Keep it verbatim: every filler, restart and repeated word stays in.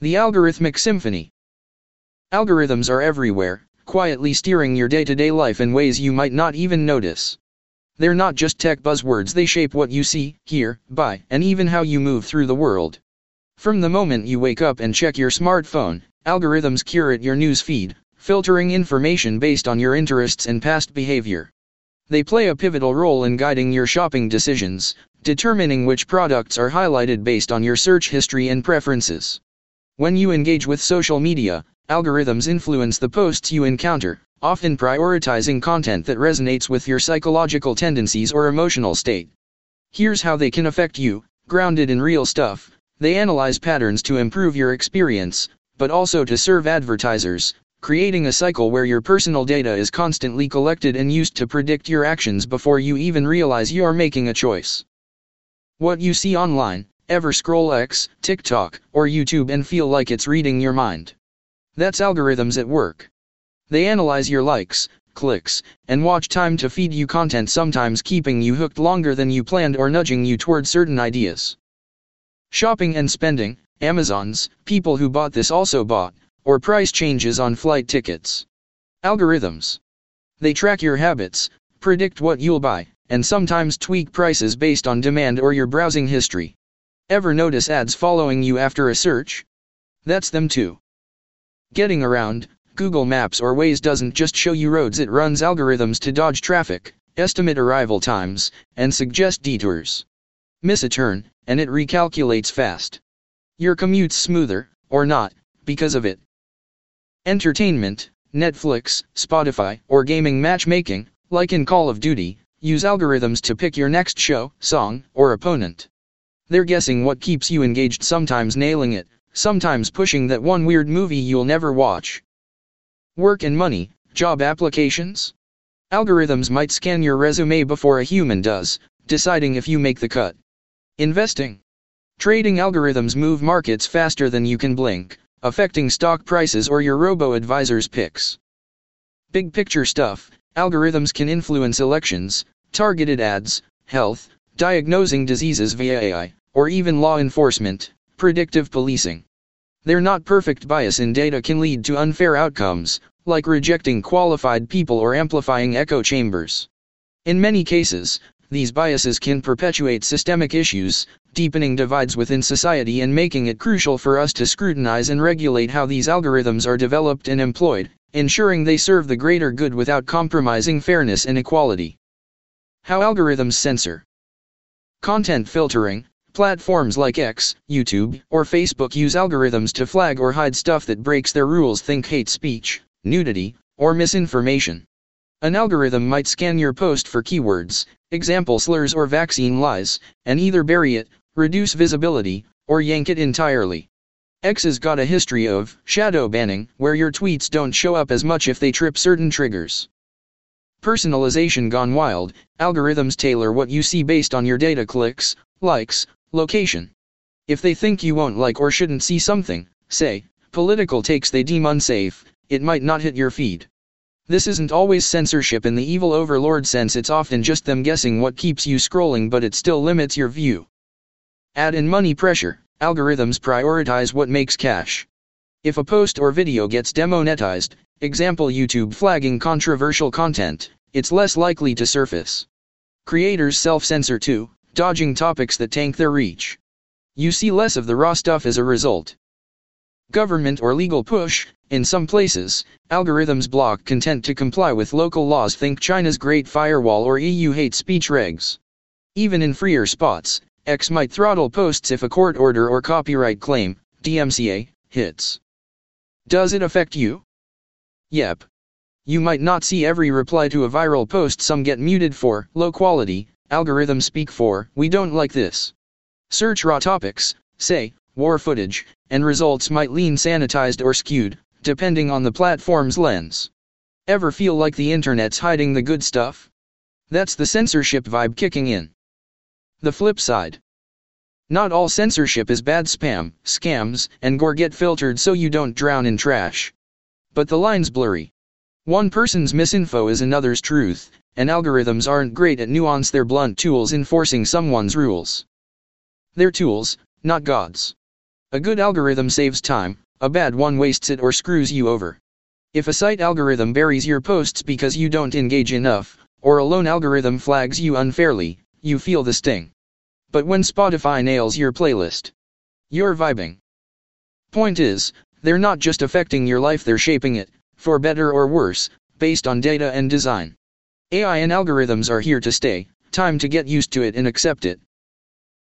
The algorithmic symphony. Algorithms are everywhere, quietly steering your day-to-day life in ways you might not even notice. They're not just tech buzzwords, they shape what you see, hear, buy, and even how you move through the world. From the moment you wake up and check your smartphone, algorithms curate your news feed, filtering information based on your interests and past behavior. They play a pivotal role in guiding your shopping decisions, determining which products are highlighted based on your search history and preferences. When you engage with social media, algorithms influence the posts you encounter, often prioritizing content that resonates with your psychological tendencies or emotional state. Here's how they can affect you. Grounded in real stuff, they analyze patterns to improve your experience, but also to serve advertisers, creating a cycle where your personal data is constantly collected and used to predict your actions before you even realize you're making a choice. What you see online. Ever scroll X, TikTok, or YouTube and feel like it's reading your mind? That's algorithms at work. They analyze your likes, clicks, and watch time to feed you content, sometimes keeping you hooked longer than you planned or nudging you toward certain ideas. Shopping and spending. Amazon's people who bought this also bought, or price changes on flight tickets. Algorithms. They track your habits, predict what you'll buy, and sometimes tweak prices based on demand or your browsing history. Ever notice ads following you after a search? That's them too. Getting around. Google Maps or Waze doesn't just show you roads, it runs algorithms to dodge traffic, estimate arrival times, and suggest detours. Miss a turn, and it recalculates fast. Your commute's smoother, or not, because of it. Entertainment. Netflix, Spotify, or gaming matchmaking, like in Call of Duty, use algorithms to pick your next show, song, or opponent. They're guessing what keeps you engaged, sometimes nailing it, sometimes pushing that one weird movie you'll never watch. Work and money. Job applications. Algorithms might scan your resume before a human does, deciding if you make the cut. Investing. Trading algorithms move markets faster than you can blink, affecting stock prices or your robo-advisor's picks. Big picture stuff. Algorithms can influence elections, targeted ads, health, diagnosing diseases via A I, or even law enforcement, predictive policing. They're not perfect. Bias in data can lead to unfair outcomes, like rejecting qualified people or amplifying echo chambers. In many cases, these biases can perpetuate systemic issues, deepening divides within society and making it crucial for us to scrutinize and regulate how these algorithms are developed and employed, ensuring they serve the greater good without compromising fairness and equality. How algorithms censor. Content filtering. Platforms like X, YouTube, or Facebook use algorithms to flag or hide stuff that breaks their rules. Think hate speech, nudity, or misinformation. An algorithm might scan your post for keywords, example slurs or vaccine lies, and either bury it, reduce visibility, or yank it entirely. X has got a history of shadow banning, where your tweets don't show up as much if they trip certain triggers. Personalization gone wild. Algorithms tailor what you see based on your data, clicks, likes, location. If they think you won't like or shouldn't see something, say, political takes they deem unsafe, it might not hit your feed. This isn't always censorship in the evil overlord sense, it's often just them guessing what keeps you scrolling, but it still limits your view. Ad and money pressure. Algorithms prioritize what makes cash. If a post or video gets demonetized, example YouTube flagging controversial content, it's less likely to surface. Creators self-censor too, dodging topics that tank their reach. You see less of the raw stuff as a result. Government or legal push. In some places, algorithms block content to comply with local laws. Think China's Great Firewall or E U hate speech regs. Even in freer spots, X might throttle posts if a court order or copyright claim, D M C A, hits. Does it affect you? Yep. You might not see every reply to a viral post. Some get muted for low quality. Algorithms speak for we don't like this. Search raw topics, say, war footage, and results might lean sanitized or skewed, depending on the platform's lens. Ever feel like the internet's hiding the good stuff? That's the censorship vibe kicking in. The flip side. Not all censorship is bad. Spam, scams, and gore get filtered so you don't drown in trash. But the line's blurry. One person's misinfo is another's truth, and algorithms aren't great at nuance. They're blunt tools enforcing someone's rules. They're tools, not gods. A good algorithm saves time, a bad one wastes it or screws you over. If a site algorithm buries your posts because you don't engage enough, or a lone algorithm flags you unfairly, you feel the sting. But when Spotify nails your playlist, you're vibing. Point is, they're not just affecting your life, they're shaping it, for better or worse, based on data and design. A I and algorithms are here to stay, time to get used to it and accept it,